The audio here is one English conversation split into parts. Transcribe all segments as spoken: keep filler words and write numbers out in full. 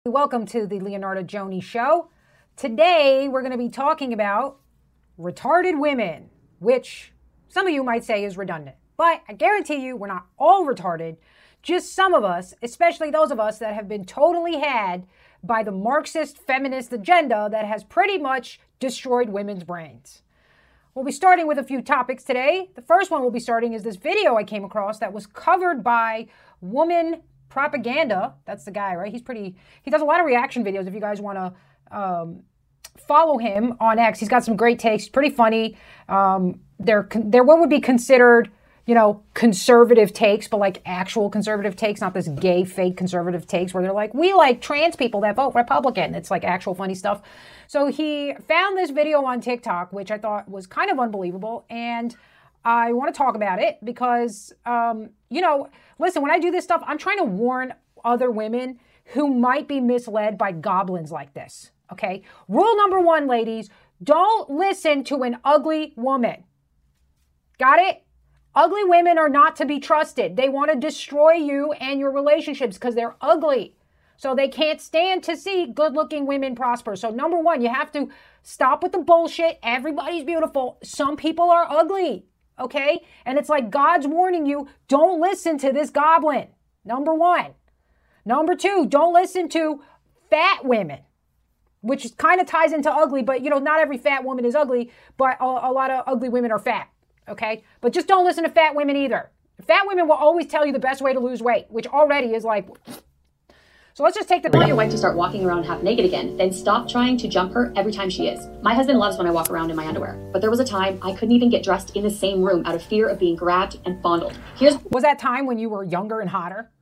Welcome to the Leonardo Joni Show. Today, we're going to be talking about retarded women, which some of you might say is redundant. But I guarantee you, we're not all retarded. Just some of us, especially those of us that have been totally had by the Marxist feminist agenda that has pretty much destroyed women's brains. We'll be starting with a few topics today. The first one we'll be starting is this video I came across that was covered by Woman Propaganda. That's the guy, right? He's pretty, he does a lot of reaction videos if you guys want to um, follow him on X. He's got some great takes, pretty funny. Um, they're, they're what would be considered, you know, conservative takes, but like actual conservative takes, not this gay fake conservative takes where they're like, we like trans people that vote Republican. It's like actual funny stuff. So he found this video on TikTok, which I thought was kind of unbelievable. And I want to talk about it because, um, you know, listen, when I do this stuff, I'm trying to warn other women who might be misled by goblins like this, okay? Rule number one, ladies, don't listen to an ugly woman. Got it? Ugly women are not to be trusted. They want to destroy you and your relationships because they're ugly. So they can't stand to see good-looking women prosper. So number one, you have to stop with the bullshit. Everybody's beautiful. Some people are ugly. Okay? And it's like God's warning you, don't listen to this goblin. Number one. Number two, don't listen to fat women, which kind of ties into ugly, but you know, not every fat woman is ugly, but a, a lot of ugly women are fat. Okay? But just don't listen to fat women either. Fat women will always tell you the best way to lose weight, which already is like... So let's just take the... Want your wife to start walking around half naked again, then stop trying to jump her every time she is. My husband loves when I walk around in my underwear, but there was a time I couldn't even get dressed in the same room out of fear of being grabbed and fondled. Here's... Was that time when you were younger and hotter?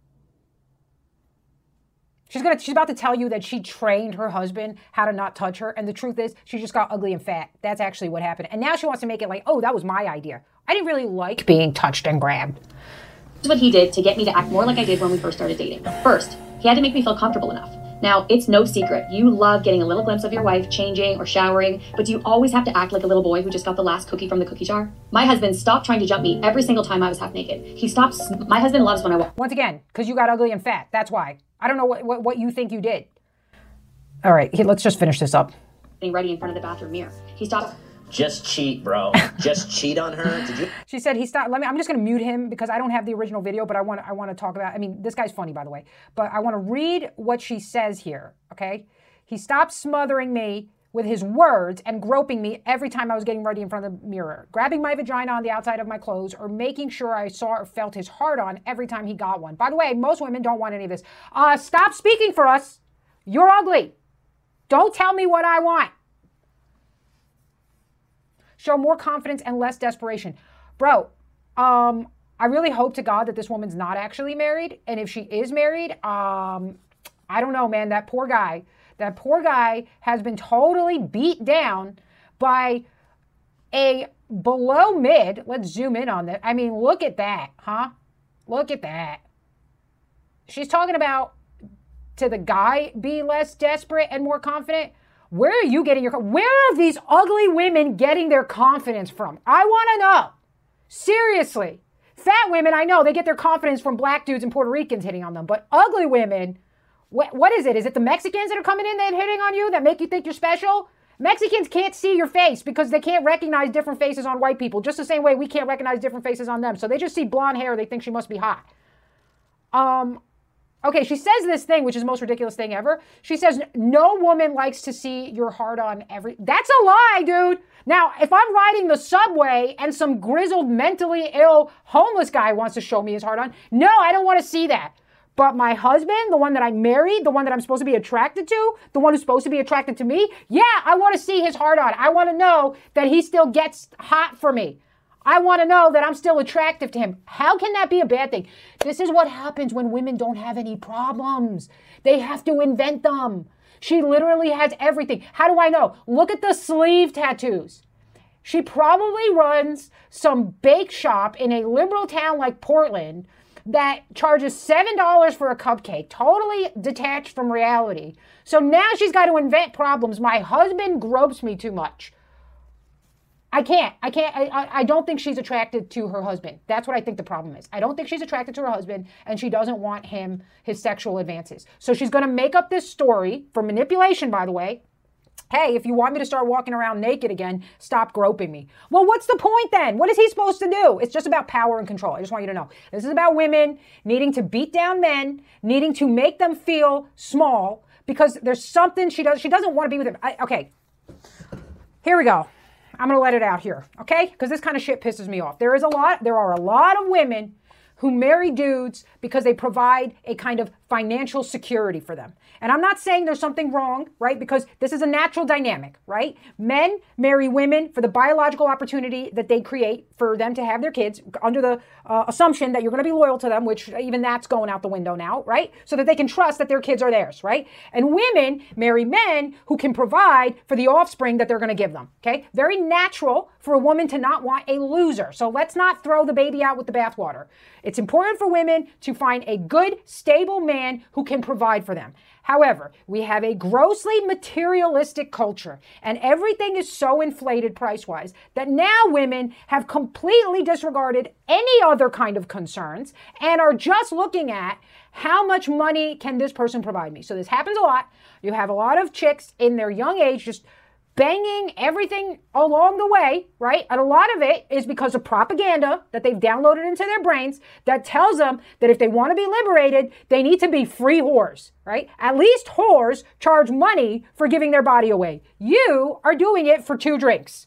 She's gonna, she's about to tell you that she trained her husband how to not touch her, and the truth is, she just got ugly and fat. That's actually what happened. And now she wants to make it like, oh, that was my idea. I didn't really like being touched and grabbed. This is what he did to get me to act more like I did when we first started dating. First, he had to make me feel comfortable enough. Now, it's no secret. You love getting a little glimpse of your wife changing or showering, but do you always have to act like a little boy who just got the last cookie from the cookie jar? My husband stopped trying to jump me every single time I was half naked. He stops. My husband loves when I walk. Once again, because you got ugly and fat. That's why. I don't know what, what, what you think you did. All right, here, let's just finish this up. Getting ready in front of the bathroom mirror. He stopped. Just cheat, bro. Just cheat on her. Did you? She said he stopped. Let me. I'm just going to mute him because I don't have the original video, but I want. I want to talk about. I mean, this guy's funny, by the way. But I want to read what she says here. Okay. He stopped smothering me with his words and groping me every time I was getting ready in front of the mirror, grabbing my vagina on the outside of my clothes, or making sure I saw or felt his heart on every time he got one. By the way, most women don't want any of this. Uh, stop speaking for us. You're ugly. Don't tell me what I want. Show more confidence and less desperation. Bro, um, I really hope to God that this woman's not actually married. And if she is married, um, I don't know, man, that poor guy, that poor guy has been totally beat down by a below mid. Let's zoom in on that. I mean, look at that, huh? Look at that. She's talking about to the guy be less desperate and more confident. Where are you getting your, where are these ugly women getting their confidence from? I want to know. Seriously. Fat women, I know, they get their confidence from black dudes and Puerto Ricans hitting on them. But ugly women, what, what is it? Is it the Mexicans that are coming in and hitting on you that make you think you're special? Mexicans can't see your face because they can't recognize different faces on white people, just the same way we can't recognize different faces on them. So they just see blonde hair, they think she must be hot. Um... Okay, she says this thing, which is the most ridiculous thing ever. She says, no woman likes to see your heart on every... That's a lie, dude. Now, if I'm riding the subway and some grizzled, mentally ill, homeless guy wants to show me his heart on, no, I don't want to see that. But my husband, the one that I married, the one that I'm supposed to be attracted to, the one who's supposed to be attracted to me, yeah, I want to see his heart on. I want to know that he still gets hot for me. I want to know that I'm still attractive to him. How can that be a bad thing? This is what happens when women don't have any problems. They have to invent them. She literally has everything. How do I know? Look at the sleeve tattoos. She probably runs some bake shop in a liberal town like Portland that charges seven dollars for a cupcake, totally detached from reality. So now she's got to invent problems. My husband gropes me too much. I can't. I can't. I, I don't think she's attracted to her husband. That's what I think the problem is. I don't think she's attracted to her husband, and she doesn't want him, his sexual advances. So she's going to make up this story for manipulation, by the way. Hey, if you want me to start walking around naked again, stop groping me. Well, what's the point then? What is he supposed to do? It's just about power and control. I just want you to know. This is about women needing to beat down men, needing to make them feel small because there's something she does. She doesn't want to be with him. I, okay, here we go. I'm going to let it out here, okay? Because this kind of shit pisses me off. There is a lot, there are a lot of women who marry dudes because they provide a kind of financial security for them. And I'm not saying there's something wrong, right? Because this is a natural dynamic, right? Men marry women for the biological opportunity that they create for them to have their kids under the uh, assumption that you're going to be loyal to them, which even that's going out the window now, right? So that they can trust that their kids are theirs, right? And women marry men who can provide for the offspring that they're going to give them, okay? Very natural for a woman to not want a loser. So let's not throw the baby out with the bathwater. It's important for women to find a good, stable man who can provide for them. However, we have a grossly materialistic culture, and everything is so inflated price-wise that now women have completely disregarded any other kind of concerns and are just looking at how much money can this person provide me. So this happens a lot. You have a lot of chicks in their young age just banging everything along the way, right? And a lot of it is because of propaganda that they've downloaded into their brains that tells them that if they want to be liberated, they need to be free whores, right? At least whores charge money for giving their body away. You are doing it for two drinks.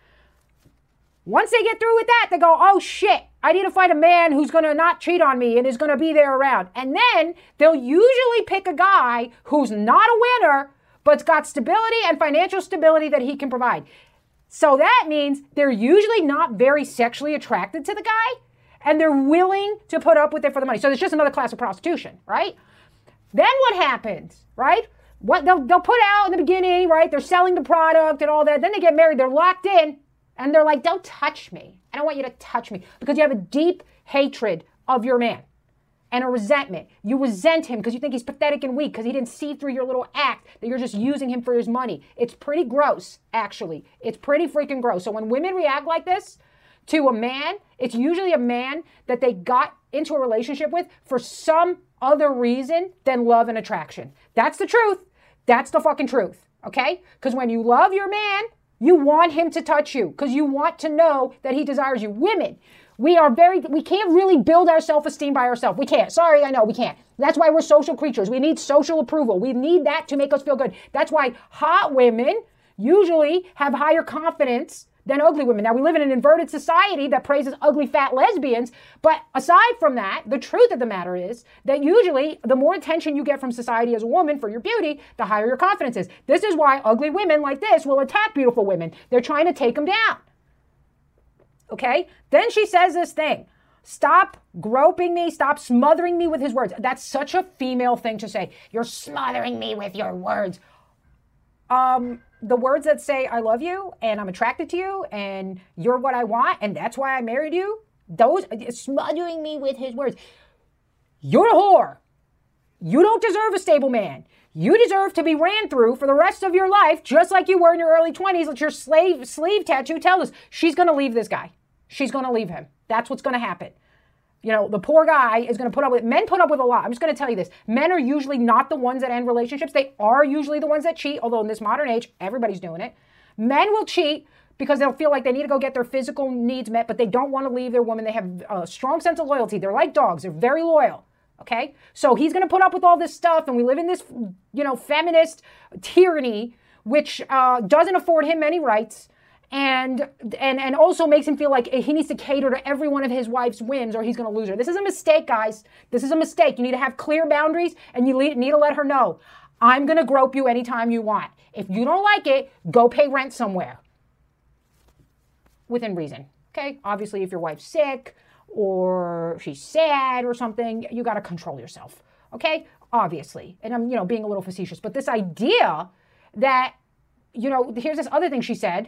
Once they get through with that, they go, oh shit, I need to find a man who's going to not cheat on me and is going to be there around. And then they'll usually pick a guy who's not a winner, but it's got stability and financial stability that he can provide. So that means they're usually not very sexually attracted to the guy, and they're willing to put up with it for the money. So it's just another class of prostitution, right? Then what happens, right? What they'll, they'll put out in the beginning, right? They're selling the product and all that. Then they get married. They're locked in, and they're like, don't touch me. I don't want you to touch me, because you have a deep hatred of your man. And a resentment. You resent him because you think he's pathetic and weak because he didn't see through your little act that you're just using him for his money. It's pretty gross, actually. It's pretty freaking gross. So when women react like this to a man, it's usually a man that they got into a relationship with for some other reason than love and attraction. That's the truth. That's the fucking truth, okay? Because when you love your man, you want him to touch you because you want to know that he desires you. Women, we are very, we can't really build our self-esteem by ourselves. We can't. Sorry, I know, we can't. That's why we're social creatures. We need social approval. We need that to make us feel good. That's why hot women usually have higher confidence than ugly women. Now, we live in an inverted society that praises ugly, fat lesbians. But aside from that, the truth of the matter is that usually the more attention you get from society as a woman for your beauty, the higher your confidence is. This is why ugly women like this will attack beautiful women. They're trying to take them down. Okay? Then she says this thing. Stop groping me. Stop smothering me with his words. That's such a female thing to say. You're smothering me with your words. Um, the words that say, I love you and I'm attracted to you and you're what I want and that's why I married you. Those, smothering me with his words. You're a whore. You don't deserve a stable man. You deserve to be ran through for the rest of your life, just like you were in your early twenties. Let your slave sleeve tattoo tell us. She's going to leave this guy. She's going to leave him. That's what's going to happen. You know, the poor guy is going to put up with, men put up with a lot. I'm just going to tell you this. Men are usually not the ones that end relationships. They are usually the ones that cheat, although in this modern age, everybody's doing it. Men will cheat because they'll feel like they need to go get their physical needs met, but they don't want to leave their woman. They have a strong sense of loyalty. They're like dogs. They're very loyal. Okay? So he's going to put up with all this stuff, and we live in this, you know, feminist tyranny, which uh, doesn't afford him any rights. And, and and also makes him feel like he needs to cater to every one of his wife's whims or he's going to lose her. This is a mistake, guys. This is a mistake. You need to have clear boundaries and you need to let her know, I'm going to grope you anytime you want. If you don't like it, go pay rent somewhere. Within reason. Okay? Obviously, if your wife's sick or she's sad or something, you got to control yourself. Okay? Obviously. And I'm, you know, being a little facetious. But this idea that, you know, here's this other thing she said.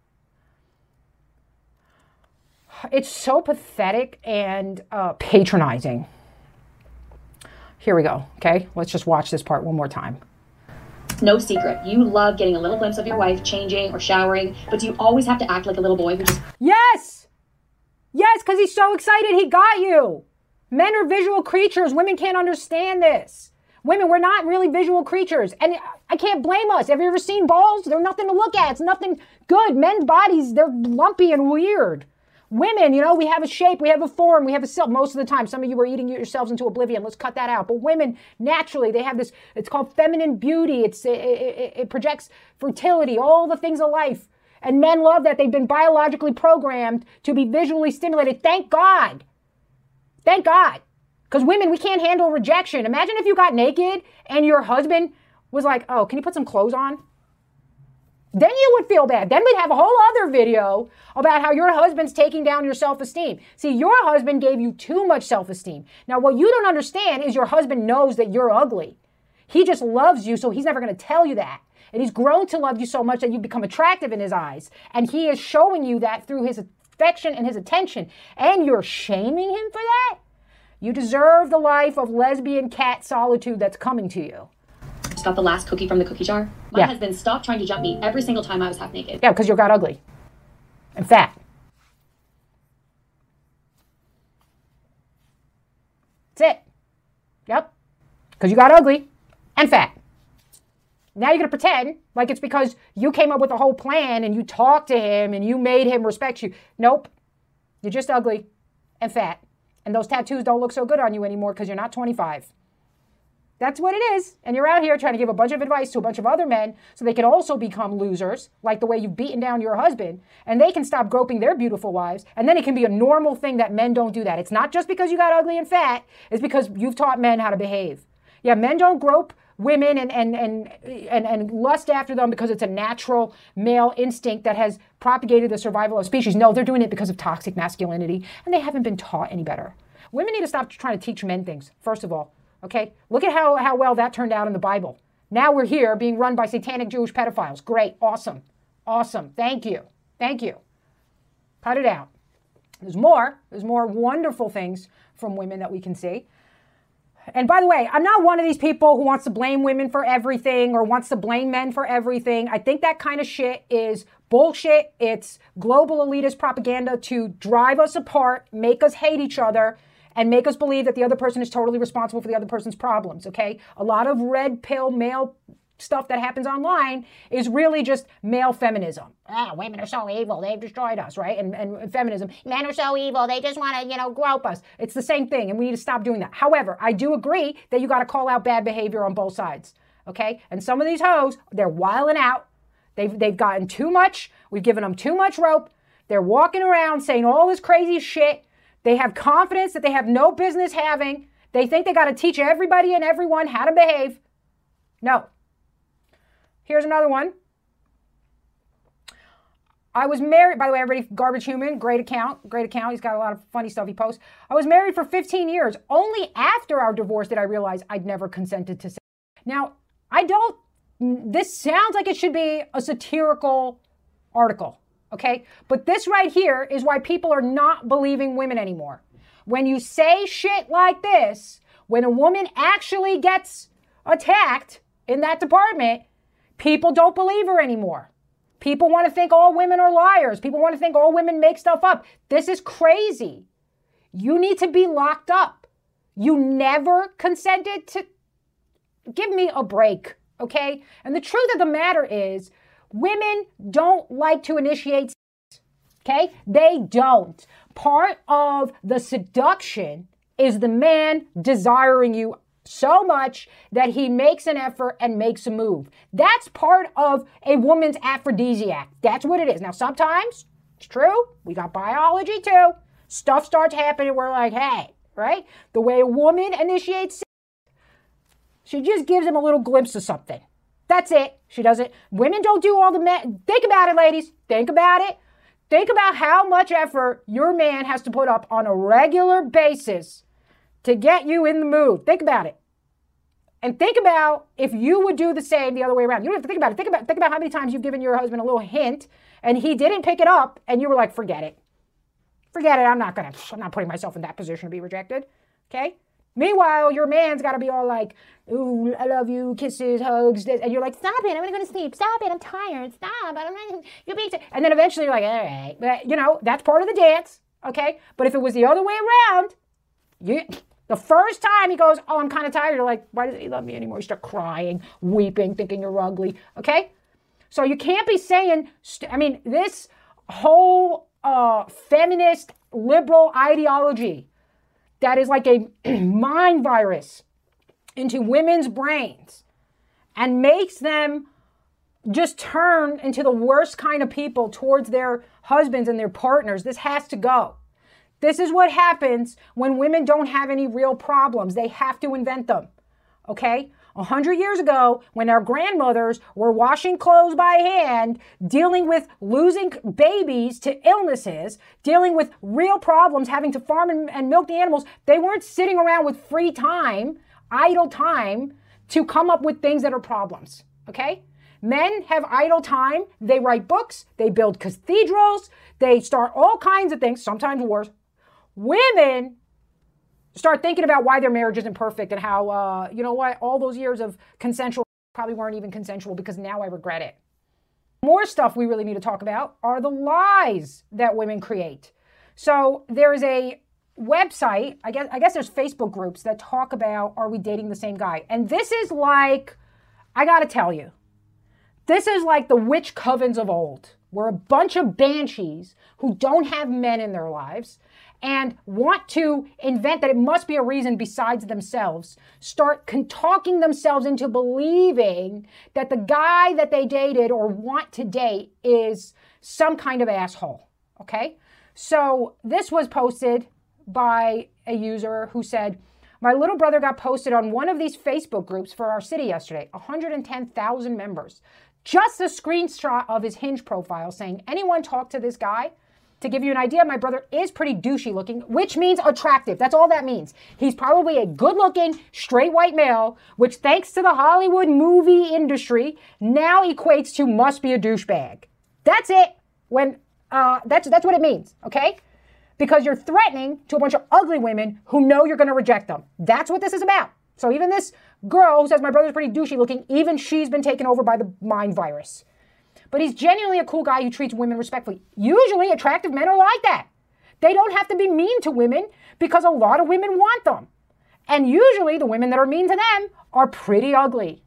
It's so pathetic and uh, patronizing. Here we go, okay? Let's just watch this part one more time. No secret. You love getting a little glimpse of your wife changing or showering, but do you always have to act like a little boy who just... Yes! Yes, because he's so excited he got you. Men are visual creatures. Women can't understand this. Women, we're not really visual creatures. And I can't blame us. Have you ever seen balls? They're nothing to look at. It's nothing good. Men's bodies, they're lumpy and weird. Women, you know, we have a shape, we have a form, we have a silk most of the time. Some of you are eating yourselves into oblivion. Let's cut that out. But women, naturally, they have this, it's called feminine beauty. It's, it, it, it projects fertility, all the things of life. And men love that. They've been biologically programmed to be visually stimulated. Thank God. Thank God. Because women, we can't handle rejection. Imagine if you got naked and your husband was like, oh, can you put some clothes on? Then you would feel bad. Then we'd have a whole other video about how your husband's taking down your self-esteem. See, your husband gave you too much self-esteem. Now, what you don't understand is your husband knows that you're ugly. He just loves you, so he's never going to tell you that. And he's grown to love you so much that you become attractive in his eyes. And he is showing you that through his affection and his attention. And you're shaming him for that? You deserve the life of lesbian cat solitude that's coming to you. Just got the last cookie from the cookie jar. My Yeah. husband stopped trying to jump me every single time I was half naked. Yeah, because you got ugly and fat. That's it. Yep. Because you got ugly and fat. Now you're going to pretend like it's because you came up with a whole plan and you talked to him and you made him respect you. Nope. You're just ugly and fat. And those tattoos don't look so good on you anymore because you're not twenty-five. That's what it is. And you're out here trying to give a bunch of advice to a bunch of other men so they can also become losers, like the way you've beaten down your husband, and they can stop groping their beautiful wives. And then it can be a normal thing that men don't do that. It's not just because you got ugly and fat. It's because you've taught men how to behave. Yeah, men don't grope women and, and, and, and, and lust after them because it's a natural male instinct that has propagated the survival of species. No, they're doing it because of toxic masculinity, and they haven't been taught any better. Women need to stop trying to teach men things, first of all. Okay, look at how, how well that turned out in the Bible. Now we're here being run by satanic Jewish pedophiles. Great, awesome, awesome. Thank you, thank you. Cut it out. There's more. There's more wonderful things from women that we can see. And by the way, I'm not one of these people who wants to blame women for everything or wants to blame men for everything. I think that kind of shit is bullshit. It's global elitist propaganda to drive us apart, make us hate each other, and make us believe that the other person is totally responsible for the other person's problems, okay? A lot of red pill male stuff that happens online is really just male feminism. Ah, women are so evil, they've destroyed us, right? And, and feminism, men are so evil, they just want to, you know, grope us. It's the same thing, and we need to stop doing that. However, I do agree that you got to call out bad behavior on both sides, okay? And some of these hoes, they're wilding out. They've, they've gotten too much. We've given them too much rope. They're walking around saying all this crazy shit. They have confidence that they have no business having. They think they got to teach everybody and everyone how to behave. No. Here's another one. I was married, by the way, everybody, Garbage Human, great account, great account. He's got a lot of funny stuff he posts. I was married for fifteen years. Only after our divorce did I realize I'd never consented to sex. Now, I don't, this sounds like it should be a satirical article, okay? But this right here is why people are not believing women anymore. When you say shit like this, when a woman actually gets attacked in that department, people don't believe her anymore. People want to think all women are liars. People want to think all women make stuff up. This is crazy. You need to be locked up. You never consented to... Give me a break, okay? And the truth of the matter is, women don't like to initiate sex, okay? They don't. Part of the seduction is the man desiring you so much that he makes an effort and makes a move. That's part of a woman's aphrodisiac. That's what it is. Now, sometimes, it's true, we got biology too. Stuff starts happening, we're like, hey, right? The way a woman initiates sex, she just gives him a little glimpse of something. That's it. She doesn't. Women don't do all the men. Think about it, ladies. Think about it. Think about how much effort your man has to put up on a regular basis to get you in the mood. Think about it. And think about if you would do the same the other way around. You don't have to think about it. Think about, think about how many times you've given your husband a little hint and he didn't pick it up and you were like, forget it. Forget it. I'm not going to, I'm not putting myself in that position to be rejected. Okay? Meanwhile, your man's got to be all like, ooh, I love you, kisses, hugs, this. And you're like, stop it, I'm going to go to sleep. Stop it, I'm tired. Stop, I'm not, you're being... And then eventually you're like, all right. But, you know, that's part of the dance, okay? But if it was the other way around, you, the first time he goes, oh, I'm kind of tired, you're like, why doesn't he love me anymore? You start crying, weeping, thinking you're ugly, okay? So you can't be saying, st- I mean, this whole uh, feminist liberal ideology that is like a mind virus into women's brains and makes them just turn into the worst kind of people towards their husbands and their partners. This has to go. This is what happens when women don't have any real problems. They have to invent them, okay? A hundred years ago, when our grandmothers were washing clothes by hand, dealing with losing babies to illnesses, dealing with real problems, having to farm and, and milk the animals, they weren't sitting around with free time, idle time, to come up with things that are problems, okay? Men have idle time. They write books. They build cathedrals. They start all kinds of things, sometimes wars. Women start thinking about why their marriage isn't perfect and how, uh, you know what, all those years of consensual probably weren't even consensual because now I regret it. More stuff we really need to talk about are the lies that women create. So there is a website, I guess, I guess there's Facebook groups that talk about, are we dating the same guy? And this is like, I got to tell you, this is like the witch covens of old. We're a bunch of banshees who don't have men in their lives and want to invent that it must be a reason besides themselves, start con- talking themselves into believing that the guy that they dated or want to date is some kind of asshole, okay? So this was posted by a user who said, my little brother got posted on one of these Facebook groups for our city yesterday, one hundred ten thousand members. Just a screenshot of his Hinge profile saying, anyone talk to this guy? To give you an idea, my brother is pretty douchey looking, which means attractive. That's all that means. He's probably a good looking, straight white male, which thanks to the Hollywood movie industry, now equates to must be a douchebag. That's it. When uh, that's, that's what it means, okay? Because you're threatening to a bunch of ugly women who know you're going to reject them. That's what this is about. So even this girl who says my brother's pretty douchey looking, even she's been taken over by the mind virus. But he's genuinely a cool guy who treats women respectfully. Usually attractive men are like that. They don't have to be mean to women because a lot of women want them. And usually the women that are mean to them are pretty ugly.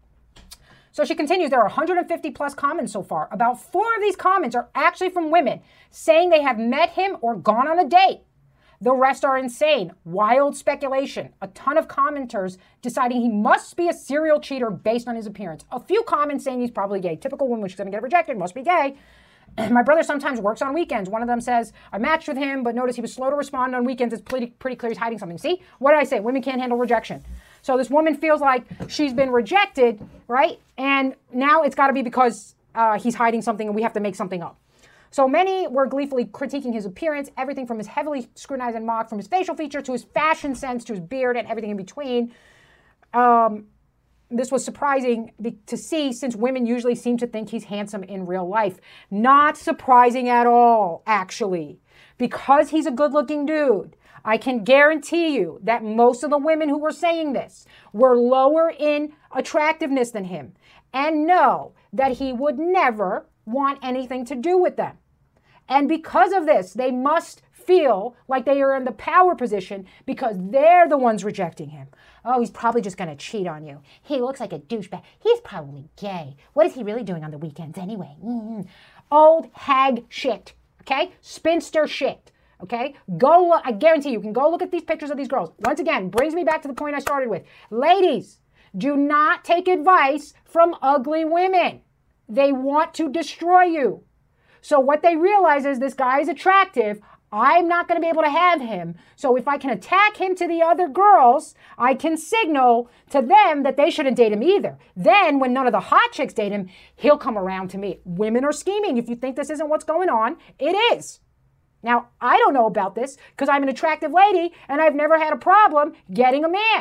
So she continues, there are one hundred fifty plus comments so far. About four of these comments are actually from women saying they have met him or gone on a date. The rest are insane, wild speculation. A ton of commenters deciding he must be a serial cheater based on his appearance. A few comments saying he's probably gay. Typical woman, she's going to get rejected, must be gay. My brother sometimes works on weekends. One of them says, I matched with him, but noticed he was slow to respond on weekends. It's pretty, pretty clear he's hiding something. See, what did I say? Women can't handle rejection. So this woman feels like she's been rejected, right? And now it's got to be because uh, he's hiding something and we have to make something up. So many were gleefully critiquing his appearance, everything from his heavily scrutinized and mocked, from his facial feature to his fashion sense, to his beard and everything in between. Um, this was surprising to see since women usually seem to think he's handsome in real life. Not surprising at all, actually, because he's a good-looking dude. I can guarantee you that most of the women who were saying this were lower in attractiveness than him and know that he would never want anything to do with them. And because of this, they must feel like they are in the power position because they're the ones rejecting him. Oh, he's probably just going to cheat on you. He looks like a douchebag. He's probably gay. What is he really doing on the weekends anyway? Mm-hmm. Old hag shit, okay? Spinster shit, okay? Go look, I guarantee you can go look at these pictures of these girls. Once again, brings me back to the point I started with. Ladies, do not take advice from ugly women. They want to destroy you. So what they realize is this guy is attractive. I'm not going to be able to have him. So if I can attack him to the other girls, I can signal to them that they shouldn't date him either. Then when none of the hot chicks date him, he'll come around to me. Women are scheming. If you think this isn't what's going on, it is. Now, I don't know about this because I'm an attractive lady and I've never had a problem getting a man.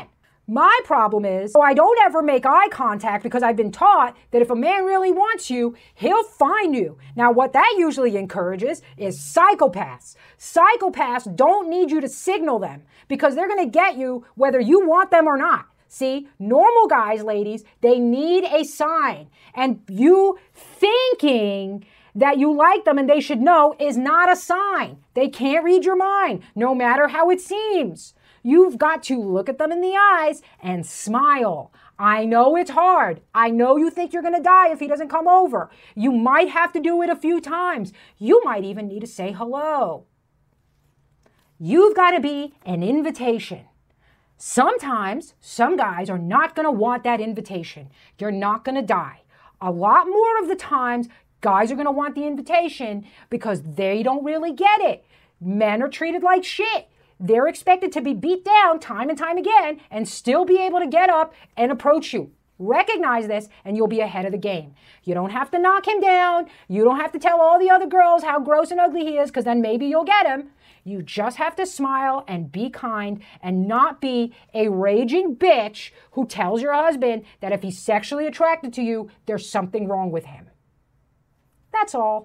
My problem is, so I don't ever make eye contact because I've been taught that if a man really wants you, he'll find you. Now, what that usually encourages is psychopaths. Psychopaths don't need you to signal them because they're going to get you whether you want them or not. See, normal guys, ladies, they need a sign. And you thinking that you like them and they should know is not a sign. They can't read your mind, no matter how it seems. You've got to look at them in the eyes and smile. I know it's hard. I know you think you're going to die if he doesn't come over. You might have to do it a few times. You might even need to say hello. You've got to be an invitation. Sometimes some guys are not going to want that invitation. You're not going to die. A lot more of the times, guys are going to want the invitation because they don't really get it. Men are treated like shit. They're expected to be beat down time and time again and still be able to get up and approach you. Recognize this and you'll be ahead of the game. You don't have to knock him down. You don't have to tell all the other girls how gross and ugly he is because then maybe you'll get him. You just have to smile and be kind and not be a raging bitch who tells your husband that if he's sexually attracted to you, there's something wrong with him. That's all.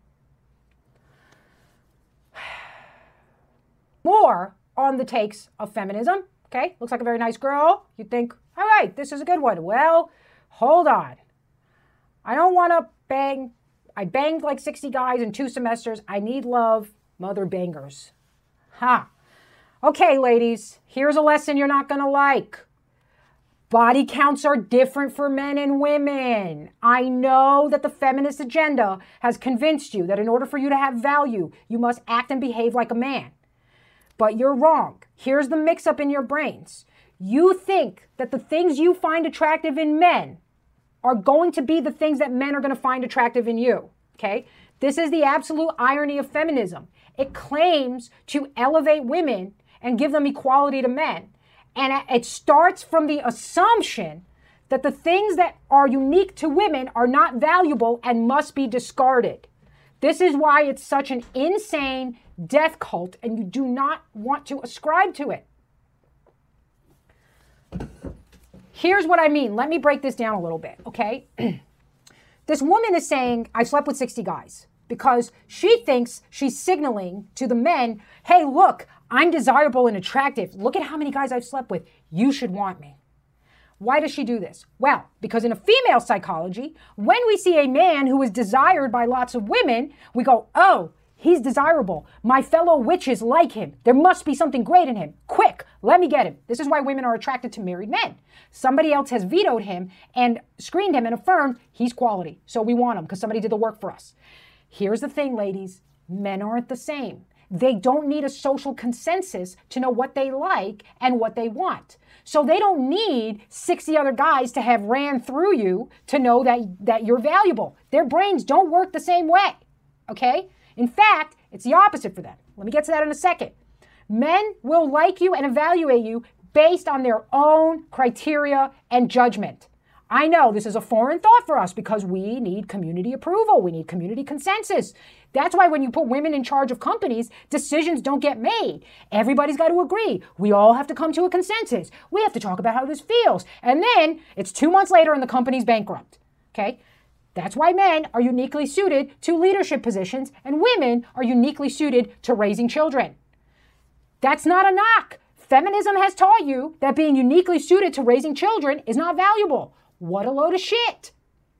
More on the takes of feminism. Okay, looks like a very nice girl. You think, all right, this is a good one. Well, hold on. I don't want to bang. I banged like sixty guys in two semesters. I need love. Mother bangers. Ha. Okay, ladies, here's a lesson you're not going to like. Body counts are different for men and women. I know that the feminist agenda has convinced you that in order for you to have value, you must act and behave like a man. But you're wrong. Here's the mix-up in your brains. You think that the things you find attractive in men are going to be the things that men are going to find attractive in you, okay? This is the absolute irony of feminism. It claims to elevate women and give them equality to men. And it starts from the assumption that the things that are unique to women are not valuable and must be discarded. This is why it's such an insane death cult, and you do not want to ascribe to it. Here's what I mean. Let me break this down a little bit, okay? This woman is saying, I slept with sixty guys, because she thinks she's signaling to the men, hey, look, I'm desirable and attractive. Look at how many guys I've slept with. You should want me. Why does she do this? Well, because in a female psychology, when we see a man who is desired by lots of women, we go, oh, he's desirable. My fellow witches like him. There must be something great in him. Quick, let me get him. This is why women are attracted to married men. Somebody else has vetoed him and screened him and affirmed he's quality. So we want him because somebody did the work for us. Here's the thing, ladies. Men aren't the same. They don't need a social consensus to know what they like and what they want. So they don't need sixty other guys to have ran through you to know that, that you're valuable. Their brains don't work the same way, okay? In fact, it's the opposite for them. Let me get to that in a second. Men will like you and evaluate you based on their own criteria and judgment. I know this is a foreign thought for us because we need community approval. We need community consensus. That's why when you put women in charge of companies, decisions don't get made. Everybody's got to agree. We all have to come to a consensus. We have to talk about how this feels. And then it's two months later and the company's bankrupt. Okay? That's why men are uniquely suited to leadership positions and women are uniquely suited to raising children. That's not a knock. Feminism has taught you that being uniquely suited to raising children is not valuable. What a load of shit.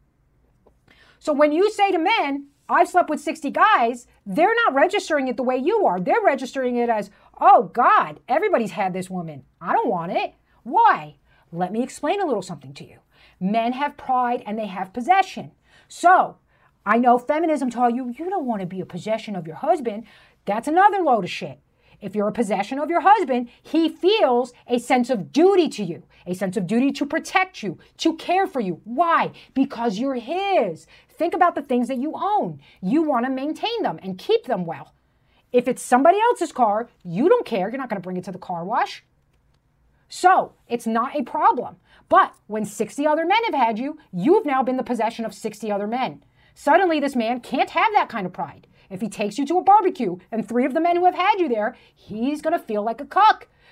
So when you say to men, I've slept with sixty guys, they're not registering it the way you are. They're registering it as, oh God, everybody's had this woman. I don't want it. Why? Let me explain a little something to you. Men have pride and they have possession. So I know feminism taught you, you don't want to be a possession of your husband. That's another load of shit. If you're a possession of your husband, he feels a sense of duty to you, a sense of duty to protect you, to care for you. Why? Because you're his. Think about the things that you own. You want to maintain them and keep them well. If it's somebody else's car, you don't care. You're not going to bring it to the car wash. So it's not a problem. But when sixty other men have had you, you've now been the possession of sixty other men. Suddenly this man can't have that kind of pride. If he takes you to a barbecue and three of the men who have had you there, he's going to feel like a cuck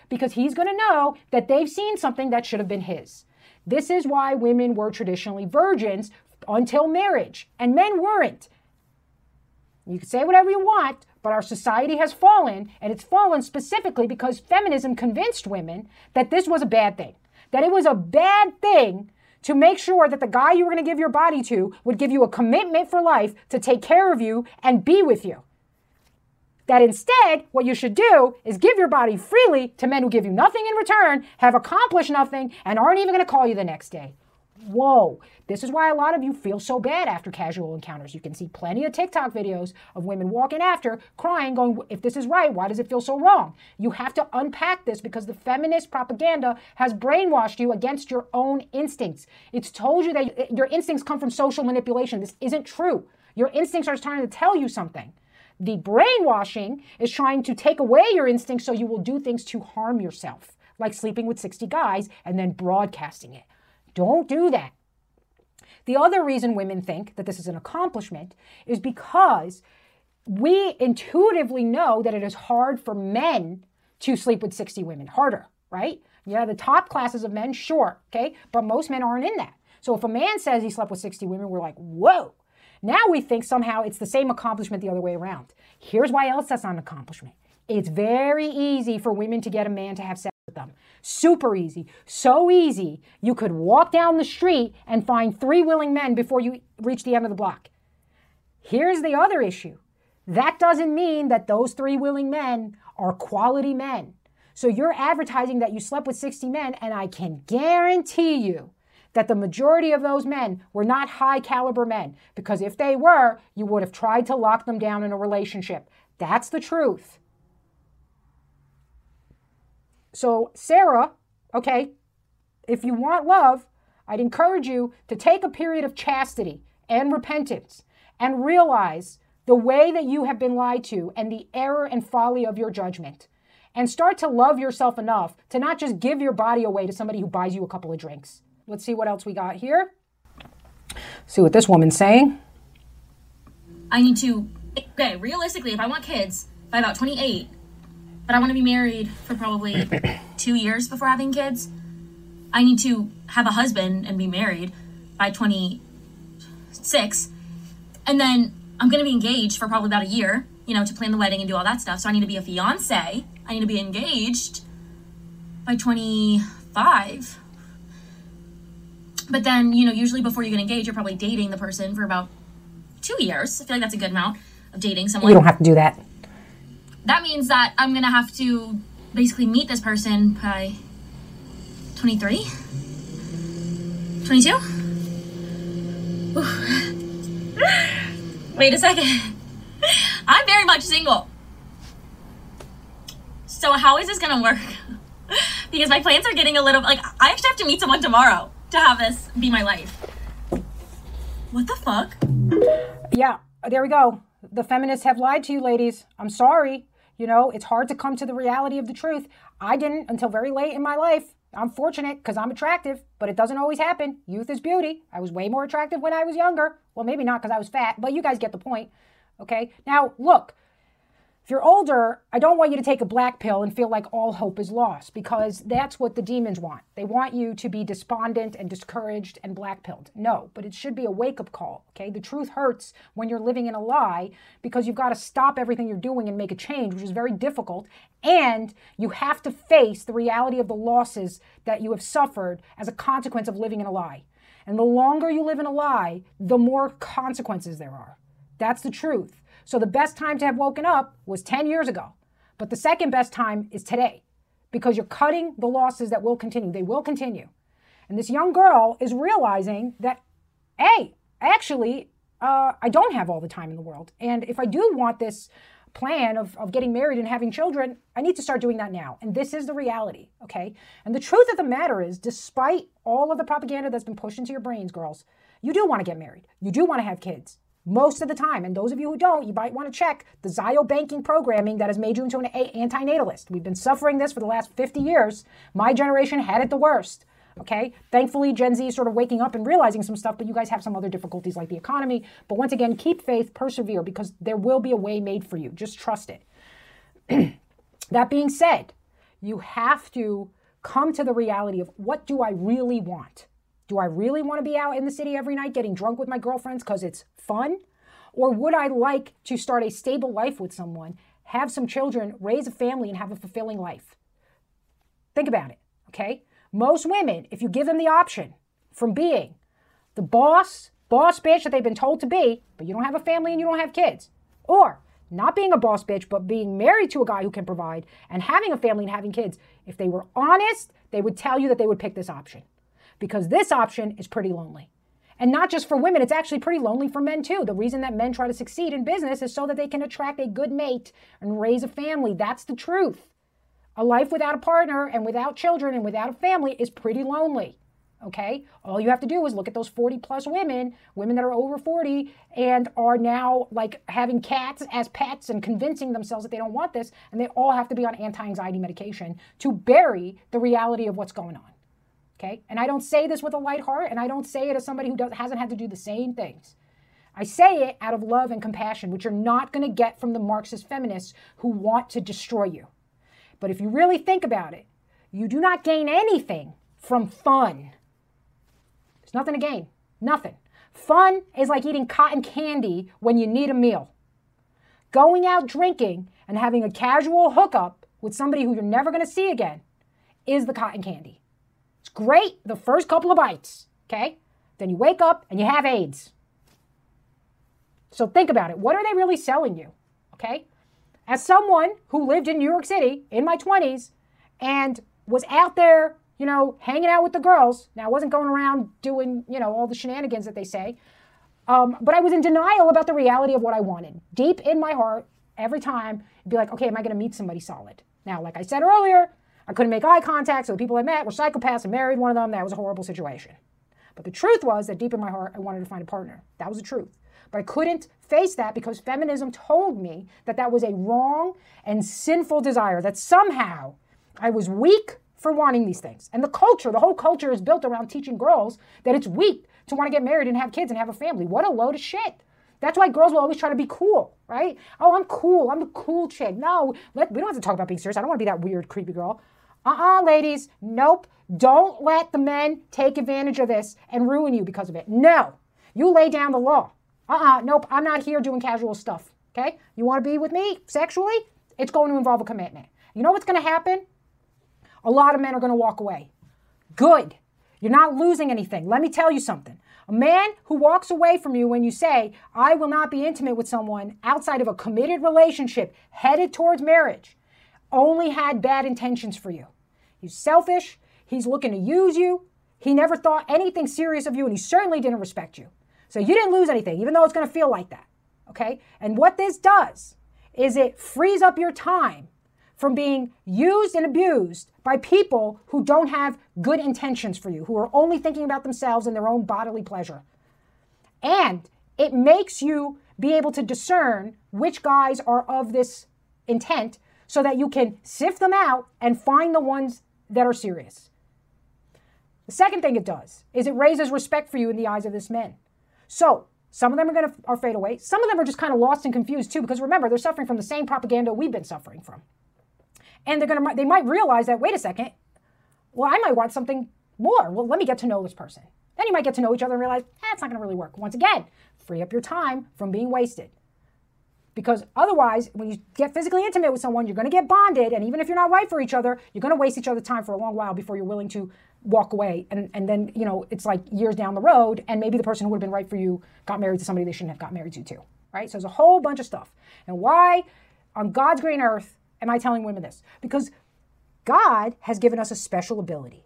because he's going to know that they've seen something that should have been his. This is why women were traditionally virgins until marriage, and men weren't. You can say whatever you want, but our society has fallen, and it's fallen specifically because feminism convinced women that this was a bad thing, that it was a bad thing to make sure that the guy you were going to give your body to would give you a commitment for life to take care of you and be with you. That instead, what you should do is give your body freely to men who give you nothing in return, have accomplished nothing, and aren't even going to call you the next day. Whoa. This is why a lot of you feel so bad after casual encounters. You can see plenty of TikTok videos of women walking after, crying, going, if this is right, why does it feel so wrong? You have to unpack this because the feminist propaganda has brainwashed you against your own instincts. It's told you that your instincts come from social manipulation. This isn't true. Your instincts are trying to tell you something. The brainwashing is trying to take away your instincts so you will do things to harm yourself, like sleeping with sixty guys and then broadcasting it. Don't do that. The other reason women think that this is an accomplishment is because we intuitively know that it is hard for men to sleep with sixty women. Harder, right? Yeah, the top classes of men, sure, okay? But most men aren't in that. So if a man says he slept with sixty women, we're like, whoa. Now we think somehow it's the same accomplishment the other way around. Here's why else that's not an accomplishment. It's very easy for women to get a man to have sex with them. Super easy. So easy, you could walk down the street and find three willing men before you reach the end of the block. Here's the other issue. That doesn't mean that those three willing men are quality men. So you're advertising that you slept with sixty men, and I can guarantee you that the majority of those men were not high caliber men, because if they were, you would have tried to lock them down in a relationship. That's the truth. So Sarah, okay, if you want love, I'd encourage you to take a period of chastity and repentance and realize the way that you have been lied to and the error and folly of your judgment. And start to love yourself enough to not just give your body away to somebody who buys you a couple of drinks. Let's see what else we got here. See what this woman's saying. I need to, okay, realistically, if I want kids by about twenty-eight, but I want to be married for probably two years before having kids, I need to have a husband and be married by twenty-six. And then I'm going to be engaged for probably about a year, you know, to plan the wedding and do all that stuff. So I need to be a fiance. I need to be engaged by twenty-five. But then, you know, usually before you get engaged, you're probably dating the person for about two years. I feel like that's a good amount of dating someone. You don't have to do that. That means that I'm going to have to basically meet this person by twenty-three? twenty-two? Wait a second. I'm very much single. So how is this going to work? Because my plans are getting a little, like, I actually have to meet someone tomorrow to have this be my life. What the fuck? Yeah, there we go. The feminists have lied to you, ladies. I'm sorry. You know, it's hard to come to the reality of the truth. I didn't until very late in my life. I'm fortunate because I'm attractive, but it doesn't always happen. Youth is beauty. I was way more attractive when I was younger. Well, maybe not because I was fat, but you guys get the point. Okay? Now, look. If you're older, I don't want you to take a black pill and feel like all hope is lost, because that's what the demons want. They want you to be despondent and discouraged and black-pilled. No, but it should be a wake-up call, okay? The truth hurts when you're living in a lie because you've got to stop everything you're doing and make a change, which is very difficult, and you have to face the reality of the losses that you have suffered as a consequence of living in a lie. And the longer you live in a lie, the more consequences there are. That's the truth. So the best time to have woken up was ten years ago. But the second best time is today, because you're cutting the losses that will continue. They will continue. And this young girl is realizing that, hey, actually, uh, I don't have all the time in the world. And if I do want this plan of, of getting married and having children, I need to start doing that now. And this is the reality, okay? And the truth of the matter is, despite all of the propaganda that's been pushed into your brains, girls, you do want to get married. You do want to have kids. Most of the time. And those of you who don't, you might want to check the Zio banking programming that has made you into an antinatalist. We've been suffering this for the last fifty years. My generation had it the worst. Okay? Thankfully, Gen Z is sort of waking up and realizing some stuff, but you guys have some other difficulties like the economy. But once again, keep faith, persevere, because there will be a way made for you. Just trust it. That being said, you have to come to the reality of, what do I really want? Do I really want to be out in the city every night getting drunk with my girlfriends because it's fun? Or would I like to start a stable life with someone, have some children, raise a family, and have a fulfilling life? Think about it, okay? Most women, if you give them the option from being the boss, boss bitch that they've been told to be, but you don't have a family and you don't have kids, or not being a boss bitch, but being married to a guy who can provide and having a family and having kids, if they were honest, they would tell you that they would pick this option, because this option is pretty lonely. And not just for women, it's actually pretty lonely for men too. The reason that men try to succeed in business is so that they can attract a good mate and raise a family. That's the truth. A life without a partner and without children and without a family is pretty lonely, okay? All you have to do is look at those forty plus women, women that are over forty and are now like having cats as pets and convincing themselves that they don't want this, and they all have to be on anti-anxiety medication to bury the reality of what's going on. Okay? And I don't say this with a light heart, and I don't say it as somebody who does, hasn't had to do the same things. I say it out of love and compassion, which you're not going to get from the Marxist feminists who want to destroy you. But if you really think about it, you do not gain anything from fun. There's nothing to gain. Nothing. Fun is like eating cotton candy when you need a meal. Going out drinking and having a casual hookup with somebody who you're never going to see again is the cotton candy. It's great the first couple of bites, okay? Then you wake up and you have AIDS. So think about it. What are they really selling you, okay? As someone who lived in New York City in my twenties and was out there, you know, hanging out with the girls. Now, I wasn't going around doing, you know, all the shenanigans that they say. Um, but I was in denial about the reality of what I wanted. Deep in my heart, every time, it'd be like, okay, am I going to meet somebody solid? Now, like I said earlier, I couldn't make eye contact, so the people I met were psychopaths. I married one of them. That was a horrible situation. But the truth was that deep in my heart, I wanted to find a partner. That was the truth. But I couldn't face that because feminism told me that that was a wrong and sinful desire, that somehow I was weak for wanting these things. And the culture, the whole culture is built around teaching girls that it's weak to want to get married and have kids and have a family. What a load of shit. That's why girls will always try to be cool, right? Oh, I'm cool. I'm a cool chick. No, let, we don't have to talk about being serious. I don't want to be that weird, creepy girl. Uh-uh, ladies. Nope. Don't let the men take advantage of this and ruin you because of it. No. You lay down the law. Uh-uh. Nope. I'm not here doing casual stuff. Okay? You want to be with me sexually? It's going to involve a commitment. You know what's going to happen? A lot of men are going to walk away. Good. You're not losing anything. Let me tell you something. A man who walks away from you when you say, I will not be intimate with someone outside of a committed relationship headed towards marriage, only had bad intentions for you. He's selfish. He's looking to use you. He never thought anything serious of you, and he certainly didn't respect you. So you didn't lose anything, even though it's going to feel like that. Okay? And what this does is it frees up your time from being used and abused by people who don't have good intentions for you, who are only thinking about themselves and their own bodily pleasure. And it makes you be able to discern which guys are of this intent so that you can sift them out and find the ones that are serious. The second thing it does is it raises respect for you in the eyes of this men. So some of them are going to are fade away. Some of them are just kind of lost and confused too, because remember, they're suffering from the same propaganda we've been suffering from. And they're going to, they might realize that, wait a second, well, I might want something more. Well, let me get to know this person. Then you might get to know each other and realize, eh, it's not going to really work. Once again, free up your time from being wasted. Because otherwise, when you get physically intimate with someone, you're going to get bonded. And even if you're not right for each other, you're going to waste each other's time for a long while before you're willing to walk away. And, and then, you know, it's like years down the road, and maybe the person who would have been right for you got married to somebody they shouldn't have got married to too. Right? So there's a whole bunch of stuff. And why on God's green earth am I telling women this? Because God has given us a special ability.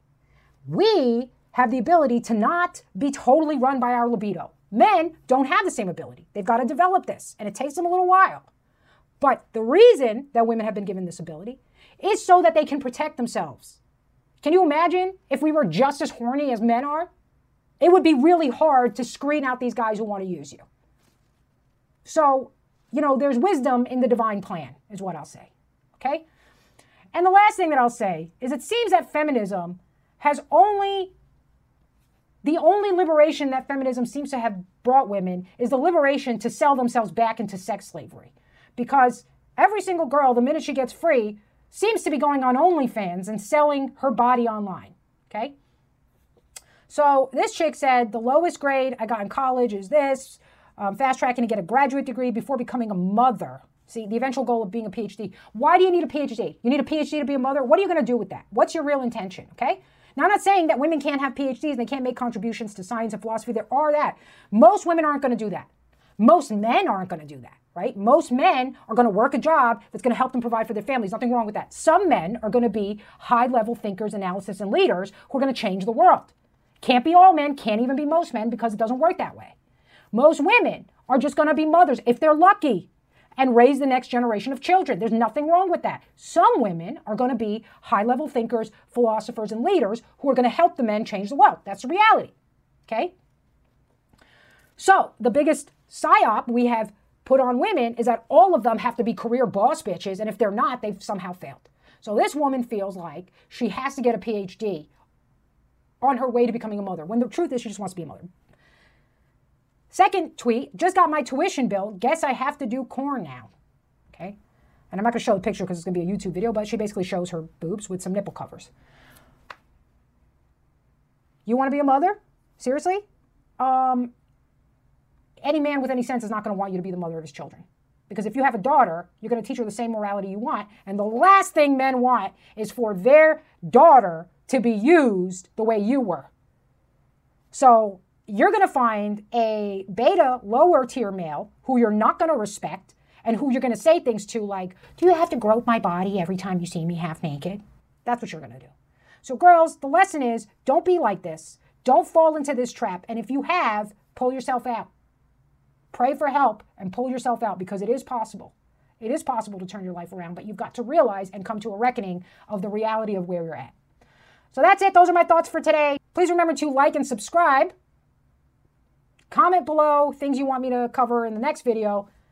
We have the ability to not be totally run by our libido. Men don't have the same ability. They've got to develop this, and it takes them a little while. But the reason that women have been given this ability is so that they can protect themselves. Can you imagine if we were just as horny as men are? It would be really hard to screen out these guys who want to use you. So, you know, there's wisdom in the divine plan, is what I'll say. Okay? And the last thing that I'll say is it seems that feminism has only, the only liberation that feminism seems to have brought women is the liberation to sell themselves back into sex slavery. Because every single girl, the minute she gets free, seems to be going on OnlyFans and selling her body online, okay? So this chick said, the lowest grade I got in college is this, um, fast tracking to get a graduate degree before becoming a mother. See, the eventual goal of being a P H D. Why do you need a P H D? You need a P H D to be a mother? What are you going to do with that? What's your real intention, okay? Now, I'm not saying that women can't have P H Ds and they can't make contributions to science and philosophy. There are that. Most women aren't going to do that. Most men aren't going to do that, right? Most men are going to work a job that's going to help them provide for their families. Nothing wrong with that. Some men are going to be high-level thinkers, analysis, and leaders who are going to change the world. Can't be all men, can't even be most men because it doesn't work that way. Most women are just going to be mothers if they're lucky and raise the next generation of children. There's nothing wrong with that. Some women are going to be high-level thinkers, philosophers, and leaders who are going to help the men change the world. That's the reality, okay? So the biggest psyop we have put on women is that all of them have to be career boss bitches, and if they're not, they've somehow failed. So this woman feels like she has to get a P H D on her way to becoming a mother, when the truth is she just wants to be a mother. Second tweet, just got my tuition bill. Guess I have to do corn now. Okay? And I'm not going to show the picture because it's going to be a YouTube video, but she basically shows her boobs with some nipple covers. You want to be a mother? Seriously? Um, any man with any sense is not going to want you to be the mother of his children. Because if you have a daughter, you're going to teach her the same morality you want. And the last thing men want is for their daughter to be used the way you were. So you're going to find a beta lower tier male who you're not going to respect and who you're going to say things to like, do you have to grope my body every time you see me half naked? That's what you're going to do. So girls, the lesson is don't be like this. Don't fall into this trap. And if you have, pull yourself out. Pray for help and pull yourself out because it is possible. It is possible to turn your life around, but you've got to realize and come to a reckoning of the reality of where you're at. So that's it. Those are my thoughts for today. Please remember to like and subscribe. Comment below things you want me to cover in the next video.